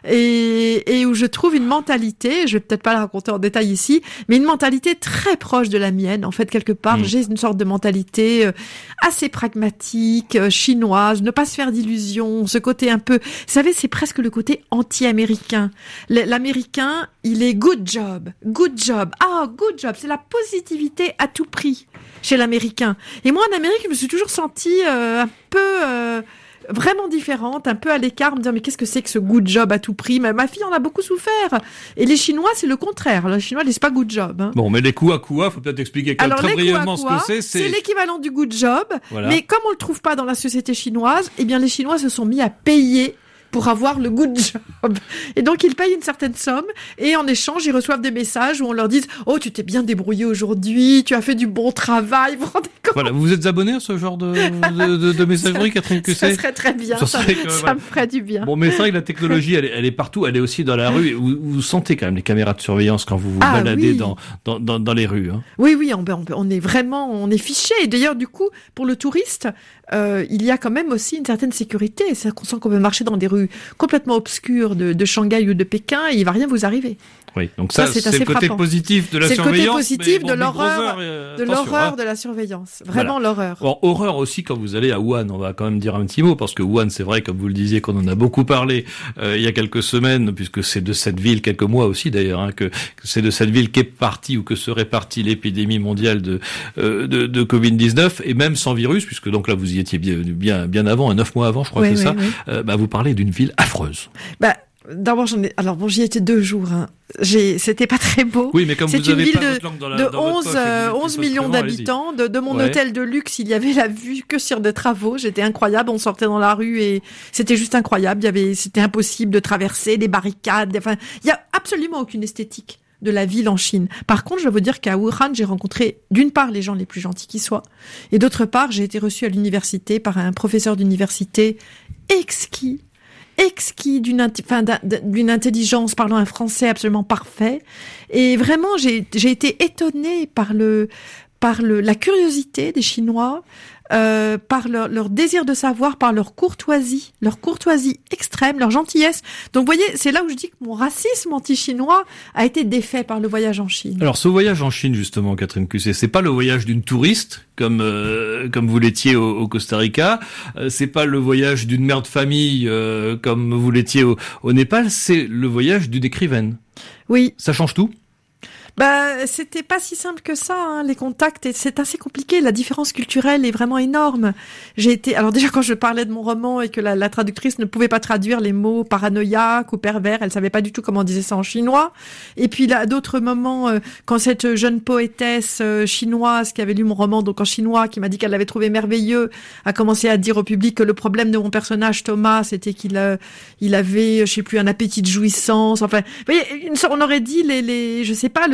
et où je trouve une mentalité, je vais peut-être pas la raconter en détail ici, mais une mentalité très proche de la mienne. En fait, quelque part, j'ai une sorte de mentalité assez pragmatique, chinoise, ne pas se faire d'illusions, ce côté un peu, vous savez, c'est presque le côté anti-américain. L'américain, il est good job, c'est la positivité à tout prix chez l'américain. Et moi, en Amérique, je me suis toujours sentie un peu vraiment différente, un peu à l'écart, me dire mais qu'est-ce que c'est que ce good job à tout prix ? Ma fille en a beaucoup souffert. Et les Chinois, c'est le contraire. Les Chinois, c'est pas good job. Bon, mais les coups faut peut-être expliquer très brièvement ce que c'est. C'est l'équivalent du good job. Voilà. Mais comme on le trouve pas dans la société chinoise, eh bien les Chinois se sont mis à payer pour avoir le good job. Et donc, ils payent une certaine somme et en échange, ils reçoivent des messages où on leur dit « Oh, tu t'es bien débrouillé aujourd'hui, tu as fait du bon travail. » Vous vous rendez compte ? Voilà, vous vous êtes abonné à ce genre de messagerie, Catherine Cusset ? Ça serait très bien, ça me ferait du bien. Bon, mais c'est vrai que la technologie, elle est partout, elle est aussi dans la rue. Vous sentez quand même les caméras de surveillance quand vous vous baladez dans les rues. Oui, on est vraiment, on est fiché. Et d'ailleurs, du coup, pour le touriste, il y a quand même aussi une certaine sécurité. C'est qu'on sent qu'on peut marcher dans des rues complètement obscures de Shanghai ou de Pékin et il va rien vous arriver. Oui, donc ça c'est le côté positif de la surveillance. C'est le côté positif de l'horreur de la surveillance. Vraiment l'horreur. Bon, horreur aussi quand vous allez à Wuhan, on va quand même dire un petit mot, parce que Wuhan, c'est vrai, comme vous le disiez, qu'on en a beaucoup parlé il y a quelques semaines, puisque c'est de cette ville, quelques mois aussi d'ailleurs, hein, que c'est de cette ville qu'est partie ou que serait partie l'épidémie mondiale de Covid-19, et même sans virus, puisque donc là vous y étiez bien avant, 9 mois avant, je crois que c'est ça. Vous parlez d'une ville affreuse. D'abord, j'y étais 2 jours, hein. C'était pas très beau. Oui, mais comme c'est vous une avez ville pas votre langue dans la, de dans 11 millions d'habitants. De mon hôtel de luxe, il y avait la vue que sur des travaux. J'étais incroyable. On sortait dans la rue et c'était juste incroyable. C'était impossible de traverser des barricades. Enfin, il y a absolument aucune esthétique de la ville en Chine. Par contre, je veux dire qu'à Wuhan, j'ai rencontré d'une part les gens les plus gentils qui soient, et d'autre part, j'ai été reçue à l'université par un professeur d'université exquis d'une intelligence, parlant un français absolument parfait. Et vraiment, j'ai été étonnée par la curiosité des Chinois, par leur désir de savoir, par leur courtoisie extrême, leur gentillesse. Donc, vous voyez, c'est là où je dis que mon racisme anti-chinois a été défait par le voyage en Chine. Alors, ce voyage en Chine, justement, Catherine Cusset, c'est pas le voyage d'une touriste, comme vous l'étiez au Costa Rica. C'est pas le voyage d'une mère de famille, comme vous l'étiez au Népal. C'est le voyage d'une écrivaine. Oui. Ça change tout? C'était pas si simple que ça, hein, les contacts, et c'est assez compliqué. La différence culturelle est vraiment énorme. Alors déjà, quand je parlais de mon roman et que la traductrice ne pouvait pas traduire les mots paranoïaque ou pervers, elle savait pas du tout comment on disait ça en chinois. Et puis là, à d'autres moments, quand cette jeune poétesse chinoise qui avait lu mon roman, donc en chinois, qui m'a dit qu'elle l'avait trouvé merveilleux, a commencé à dire au public que le problème de mon personnage Thomas, c'était qu'il avait, je sais plus, un appétit de jouissance. Enfin, vous voyez, on aurait dit je sais pas,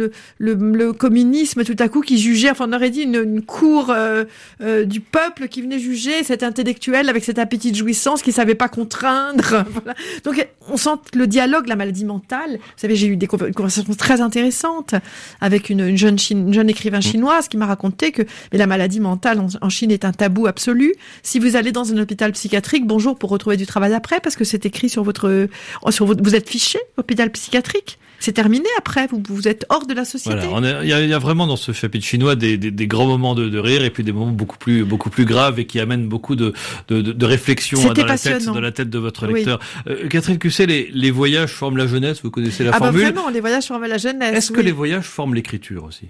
le communisme tout à coup qui jugeait, enfin on aurait dit une cour du peuple qui venait juger cet intellectuel avec cet appétit de jouissance qui savait pas contraindre. Voilà. Donc on sent le dialogue, la maladie mentale. Vous savez, j'ai eu des conversations très intéressantes avec une jeune écrivain chinoise qui m'a raconté que la maladie mentale en Chine est un tabou absolu. Si vous allez dans un hôpital psychiatrique, bonjour pour retrouver du travail après, parce que c'est écrit sur votre vous êtes fiché hôpital psychiatrique. C'est terminé après, vous êtes hors de la société. Voilà, il y a vraiment dans ce chapitre chinois des grands moments de rire et puis des moments beaucoup plus graves et qui amènent beaucoup de réflexion dans la tête de votre lecteur. Oui. Catherine Cusset, les voyages forment la jeunesse, vous connaissez la formule. Vraiment, les voyages forment la jeunesse. Est-ce que les voyages forment l'écriture aussi?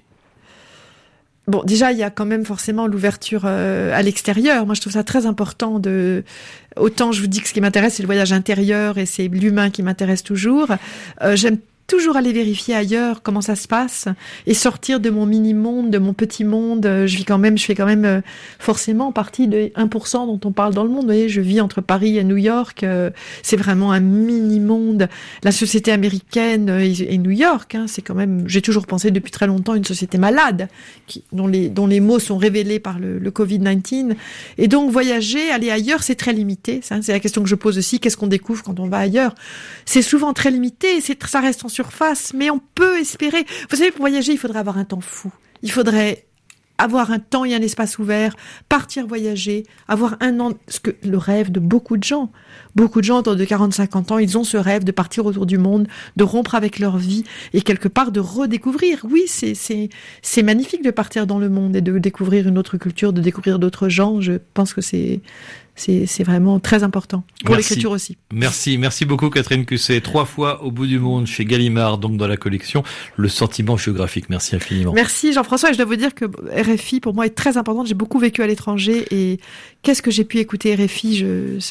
Bon, déjà, il y a quand même forcément l'ouverture à l'extérieur. Moi, je trouve ça très important autant je vous dis que ce qui m'intéresse, c'est le voyage intérieur et c'est l'humain qui m'intéresse toujours. J'aime toujours aller vérifier ailleurs comment ça se passe et sortir de mon mini-monde, de mon petit monde. Je fais quand même forcément partie de 1% dont on parle dans le monde. Vous voyez, je vis entre Paris et New York. C'est vraiment un mini-monde. La société américaine et New York, hein, c'est quand même, j'ai toujours pensé depuis très longtemps, une société malade dont les maux sont révélés par le Covid-19. Et donc, voyager, aller ailleurs, c'est très limité. Ça, c'est la question que je pose aussi. Qu'est-ce qu'on découvre quand on va ailleurs? C'est souvent très limité. Ça reste en surface, mais on peut espérer. Vous savez, pour voyager, il faudrait avoir un temps fou. Il faudrait avoir un temps et un espace ouvert, partir voyager, avoir un an, ce que le rêve de beaucoup de gens autour de 40-50 ans, ils ont ce rêve de partir autour du monde, de rompre avec leur vie et quelque part de redécouvrir. Oui, c'est magnifique de partir dans le monde et de découvrir une autre culture, de découvrir d'autres gens. Je pense que c'est vraiment très important pour l'écriture aussi. Merci beaucoup Catherine Cusset. 3 fois au bout du monde chez Gallimard, donc dans la collection Le Sentiment géographique. Merci infiniment. Merci Jean-François, et je dois vous dire que RFI pour moi est très importante. J'ai beaucoup vécu à l'étranger et qu'est-ce que j'ai pu écouter RFI.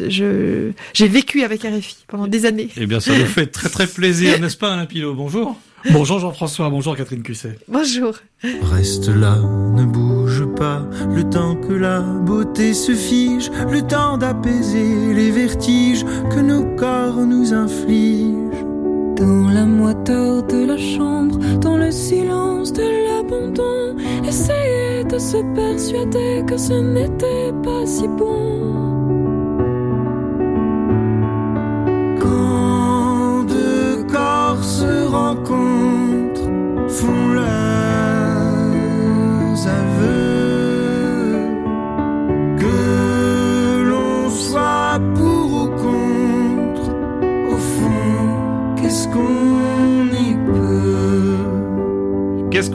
J'ai vécu avec RFI pendant des années. Eh bien, ça nous fait très très plaisir, n'est-ce pas Alain Pilot? Bonjour. Bonjour Jean-François, bonjour Catherine Cusset. Bonjour. Reste là, ne bouge pas, le temps que la beauté se fige, le temps d'apaiser les vertiges que nos corps nous infligent. Dans la moiteur de la chambre, dans le silence de l'abandon, essayer de se persuader que ce n'était pas si bon. Quand deux corps se rencontrent, font leurs aveux, que l'on soit pour ou contre, au fond, qu'est-ce qu'on y peut?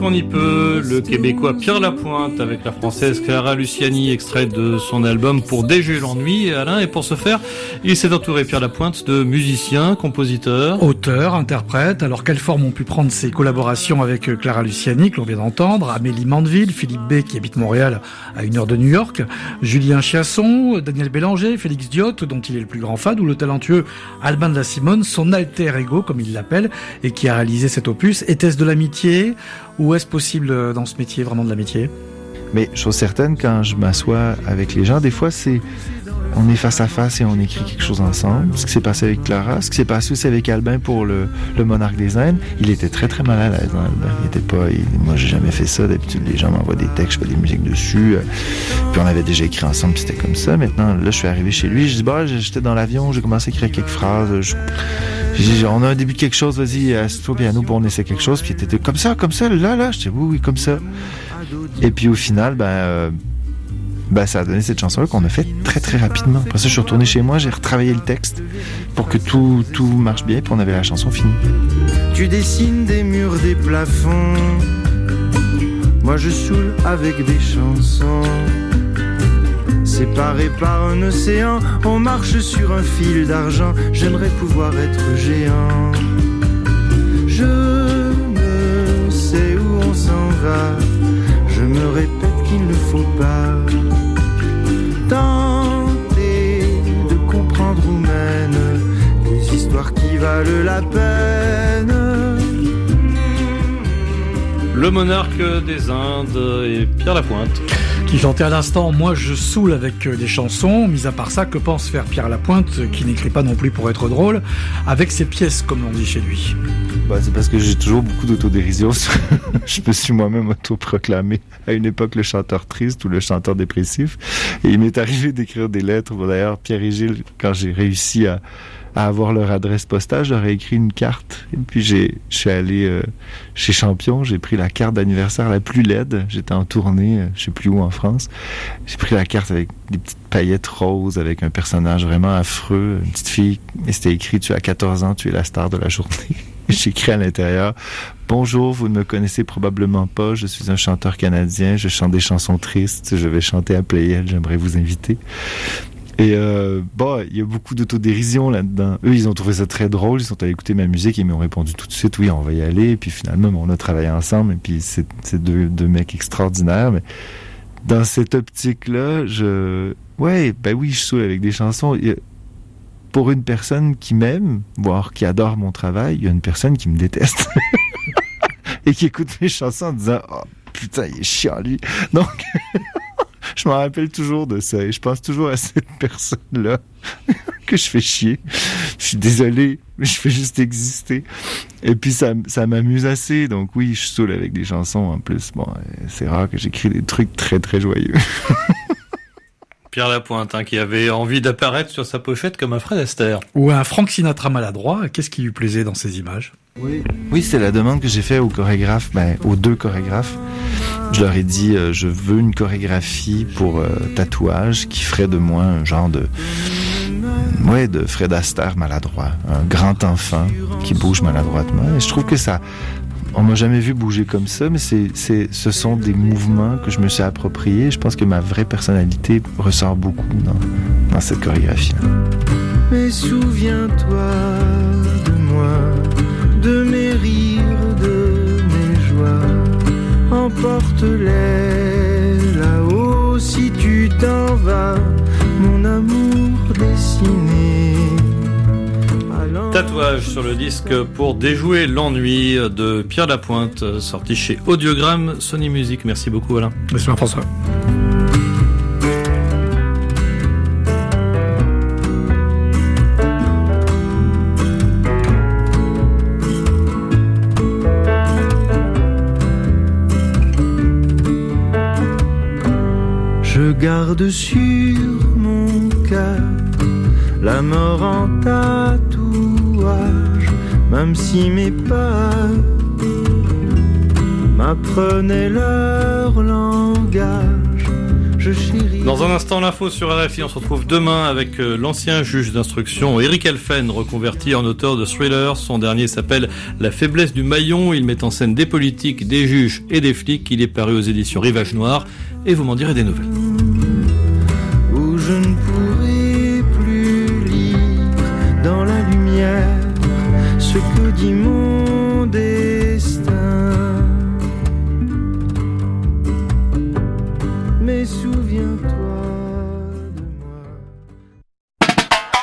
qu'on y peut, le Québécois Pierre Lapointe avec la Française Clara Luciani, extrait de son album Pour déjouer l'ennui, Alain. Et pour ce faire, il s'est entouré, Pierre Lapointe, de musiciens, compositeurs, auteurs, interprètes. Alors, quelle forme ont pu prendre ces collaborations avec Clara Luciani, que l'on vient d'entendre, Amélie Mandeville, Philippe B, qui habite Montréal à 1 heure de New York, Julien Chiasson, Daniel Bélanger, Félix Diot, dont il est le plus grand fan, ou le talentueux Albin de la Simone, son alter ego, comme il l'appelle, et qui a réalisé cet opus. Était-ce de l'amitié, ou est-ce possible dans ce métier vraiment de l'amitié? Mais chose certaine, quand je m'assois avec les gens, des fois on est face à face et on écrit quelque chose ensemble. Ce qui s'est passé avec Clara, ce qui s'est passé aussi avec Albin pour le Monarque des Indes. Il était très très mal à l'aise, hein, Albin. Moi j'ai jamais fait ça. D'habitude les gens m'envoient des textes, je fais des musiques dessus. Puis on avait déjà écrit ensemble, puis c'était comme ça. Maintenant, là je suis arrivé chez lui, je dis j'étais dans l'avion, j'ai commencé à écrire quelques phrases. On a un début de quelque chose, vas-y, assis-toi au piano pour on essaie quelque chose. Puis il était comme ça, là, je dis oui, comme ça. Et puis au final, ça a donné cette chanson-là qu'on a fait très très rapidement. Après ça, je suis retourné chez moi, j'ai retravaillé le texte pour que tout marche bien, puis on avait la chanson finie. Tu dessines des murs, des plafonds, moi je saoule avec des chansons. Séparés par un océan, on marche sur un fil d'argent. J'aimerais pouvoir être géant. Je ne sais où on s'en va. Je me répète qu'il ne faut pas tenter de comprendre où mènent les histoires qui valent la peine. Le Monarque des Indes et Pierre Lapointe, qui chantait à l'instant « Moi je saoule » avec des chansons. Mis à part ça, que pense faire Pierre Lapointe, qui n'écrit pas non plus pour être drôle, avec ses pièces, comme l'on dit chez lui? C'est parce que j'ai toujours beaucoup d'autodérision. Je me suis moi-même autoproclamé à une époque le chanteur triste ou le chanteur dépressif. Et il m'est arrivé d'écrire des lettres. D'ailleurs, Pierre et Gilles, quand j'ai réussi à avoir leur adresse postale, je leur ai écrit une carte. Et puis je suis allé chez Champion, j'ai pris la carte d'anniversaire la plus laide. J'étais en tournée, je sais plus où en France. J'ai pris la carte avec des petites paillettes roses, avec un personnage vraiment affreux, une petite fille. Et c'était écrit « Tu as 14 ans, tu es la star de la journée ». J'ai écrit à l'intérieur « Bonjour, vous ne me connaissez probablement pas, je suis un chanteur canadien, je chante des chansons tristes, je vais chanter à Playel, j'aimerais vous inviter. » Et il y a beaucoup d'autodérision là-dedans. Eux, ils ont trouvé ça très drôle, ils sont allés écouter ma musique et ils m'ont répondu tout de suite, oui, on va y aller. Et puis finalement, on a travaillé ensemble et puis c'est deux mecs extraordinaires. Mais dans cette optique-là, je saoule avec des chansons. Pour une personne qui m'aime, voire qui adore mon travail, il y a une personne qui me déteste et qui écoute mes chansons en disant « Oh putain, il est chiant lui ». Donc je m'en rappelle toujours de ça et je pense toujours à cette personne-là que je fais chier. Je suis désolé, mais je fais juste exister. Et puis ça m'amuse assez, donc oui, je saoule avec des chansons en plus. Bon, c'est rare que j'écris des trucs très très joyeux. Pierre Lapointe, qui avait envie d'apparaître sur sa pochette comme un Fred Astaire. Ou un Frank Sinatra maladroit. Qu'est-ce qui lui plaisait dans ces images? Oui, c'est la demande que j'ai faite aux chorégraphes, aux deux chorégraphes. Je leur ai dit, je veux une chorégraphie pour tatouage qui ferait de moi un genre de Fred Astaire maladroit. Un grand enfant qui bouge maladroitement. Et je trouve que ça... On m'a jamais vu bouger comme ça, mais ce sont des mouvements que je me suis appropriés. Je pense que ma vraie personnalité ressort beaucoup dans cette chorégraphie-là. Mais souviens-toi de moi, de mes rires, de mes joies. Emporte-les là-haut si tu t'en vas, mon amour dessiné. Tatouage sur le disque pour déjouer l'ennui de Pierre Lapointe, sorti chez Audiogramme Sony Music. Merci beaucoup Alain. Merci François. Je garde sur mon cœur la mort en tatouage, même si mes pas m'apprenaient leur langage. je chéris. Dans un instant, l'info sur RFI. On se retrouve demain avec l'ancien juge d'instruction Eric Elfen, reconverti en auteur de thriller. Son dernier s'appelle La faiblesse du maillon. Il met en scène des politiques, des juges et des flics. Il est paru aux éditions Rivage Noir. Et vous m'en direz des nouvelles.